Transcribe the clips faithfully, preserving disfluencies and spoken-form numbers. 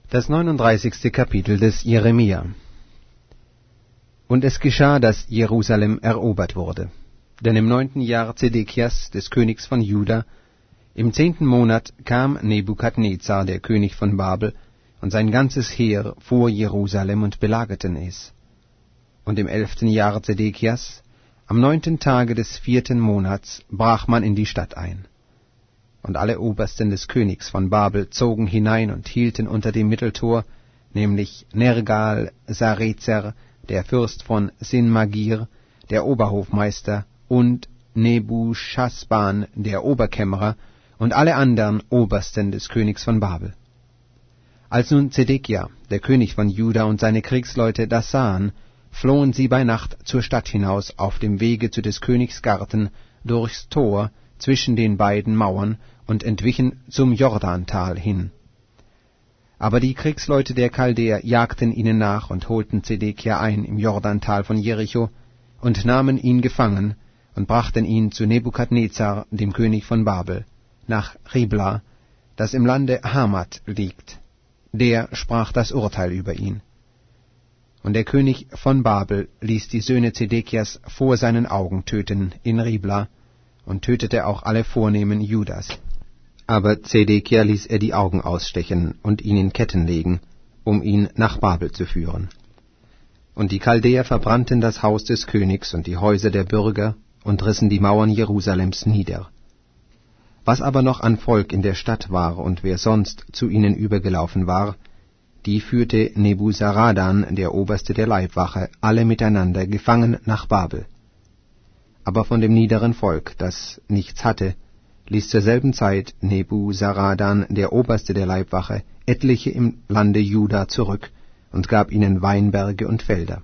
Das neununddreißigste Kapitel des Jeremia. Und es geschah, dass Jerusalem erobert wurde. Denn im neunten Jahr Zedekias, des Königs von Juda, im zehnten Monat kam Nebukadnezar, der König von Babel, und sein ganzes Heer vor Jerusalem und belagerten es. Und im elften Jahr Zedekias, am neunten Tage des vierten Monats, brach man in die Stadt ein. Und alle Obersten des Königs von Babel zogen hinein und hielten unter dem Mitteltor, nämlich Nergal Sarezer, der Fürst von Sinmagir, der Oberhofmeister, und Nebuschasban, der Oberkämmerer, und alle anderen Obersten des Königs von Babel. Als nun Zedekia, der König von Juda, und seine Kriegsleute das sahen, flohen sie bei Nacht zur Stadt hinaus auf dem Wege zu des Königs Garten durchs Tor zwischen den beiden Mauern und entwichen zum Jordantal hin. Aber die Kriegsleute der Chaldäer jagten ihnen nach und holten Zedekia ein im Jordantal von Jericho und nahmen ihn gefangen und brachten ihn zu Nebukadnezar, dem König von Babel, nach Ribla, das im Lande Hamat liegt. Der sprach das Urteil über ihn. Und der König von Babel ließ die Söhne Zedekias vor seinen Augen töten in Ribla und tötete auch alle Vornehmen Judas. Aber Zedekia ließ er die Augen ausstechen und ihn in Ketten legen, um ihn nach Babel zu führen. Und die Chaldäer verbrannten das Haus des Königs und die Häuser der Bürger und rissen die Mauern Jerusalems nieder. Was aber noch an Volk in der Stadt war und wer sonst zu ihnen übergelaufen war, die führte Nebuzaradan, der Oberste der Leibwache, alle miteinander gefangen nach Babel. Aber von dem niederen Volk, das nichts hatte, ließ zur selben Zeit Nebuzaradan, der Oberste der Leibwache, etliche im Lande Juda zurück und gab ihnen Weinberge und Felder.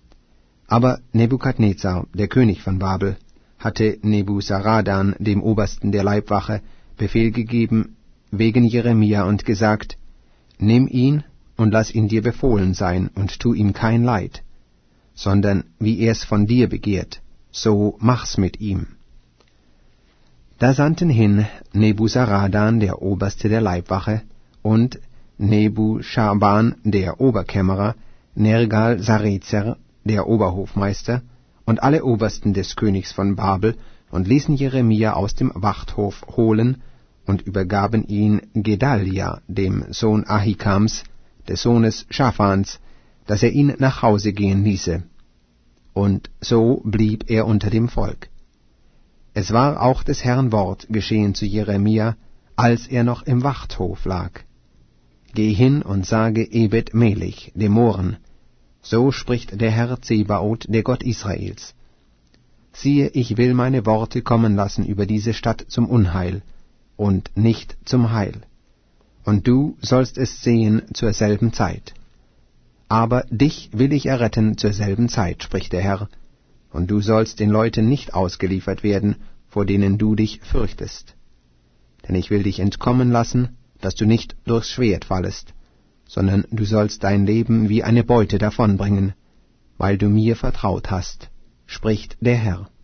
Aber Nebukadnezar, der König von Babel, hatte Nebuzaradan, dem Obersten der Leibwache, Befehl gegeben wegen Jeremia und gesagt: Nimm ihn und lass ihn dir befohlen sein und tu ihm kein Leid, sondern wie er's von dir begehrt, so mach's mit ihm. Da sandten hin Nebuzaradan, der Oberste der Leibwache, und Nebuscharban, der Oberkämmerer, Nergal Sarezer, der Oberhofmeister, und alle Obersten des Königs von Babel, und ließen Jeremia aus dem Wachthof holen, und übergaben ihn Gedalia, dem Sohn Ahikams, des Sohnes Schaphans, dass er ihn nach Hause gehen ließe. Und so blieb er unter dem Volk. Es war auch des Herrn Wort geschehen zu Jeremia, als er noch im Wachthof lag. Geh hin und sage Ebed Melech, dem Mohren, so spricht der Herr Zebaoth, der Gott Israels. Siehe, ich will meine Worte kommen lassen über diese Stadt zum Unheil und nicht zum Heil. Und du sollst es sehen zur selben Zeit. Aber dich will ich erretten zur selben Zeit, spricht der Herr, und du sollst den Leuten nicht ausgeliefert werden, vor denen du dich fürchtest. Denn ich will dich entkommen lassen, dass du nicht durchs Schwert fallest, sondern du sollst dein Leben wie eine Beute davonbringen, weil du mir vertraut hast, spricht der Herr.